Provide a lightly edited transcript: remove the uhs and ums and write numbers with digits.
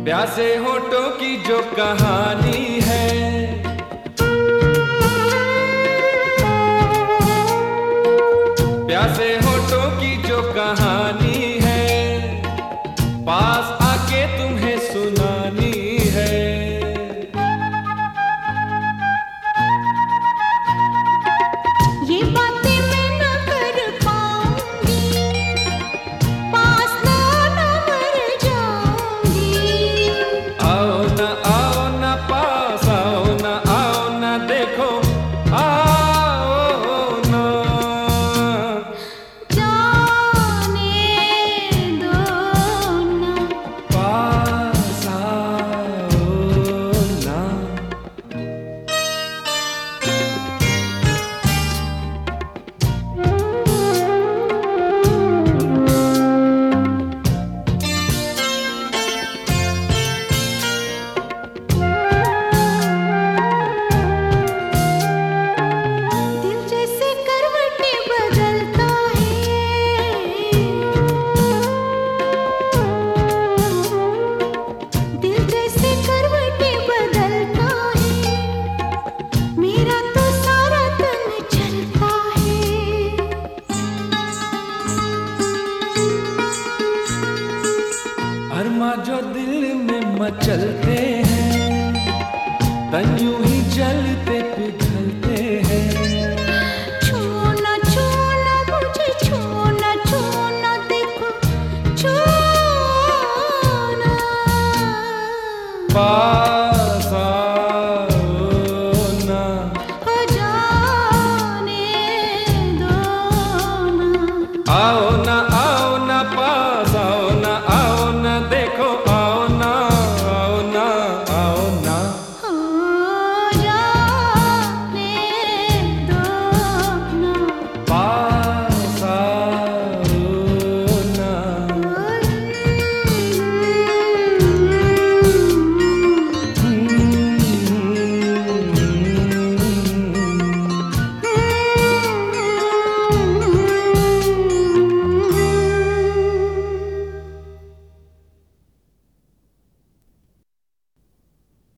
प्यासे होठों की जो कहानी है, प्यासे होठों की जो कहानी है, पास आके तुम्हें सुनानी है। ये बातें मैं न कर पाऊंगी, पास ना मर जाऊंगी। आओ ना पास आओ ना देखो, आओ ना। जाने दो ना, पास आओ ना। दिल जैसे करवटें बदलता है, दिल जैसे करवटें बदलता है, मेरा तो सारा तन चलता है। अरमा जो दिल में मचलते हैं, तन यूं ही जलते पिघलते हैं। छूना छूना मुझे छूना देखो छूना। पास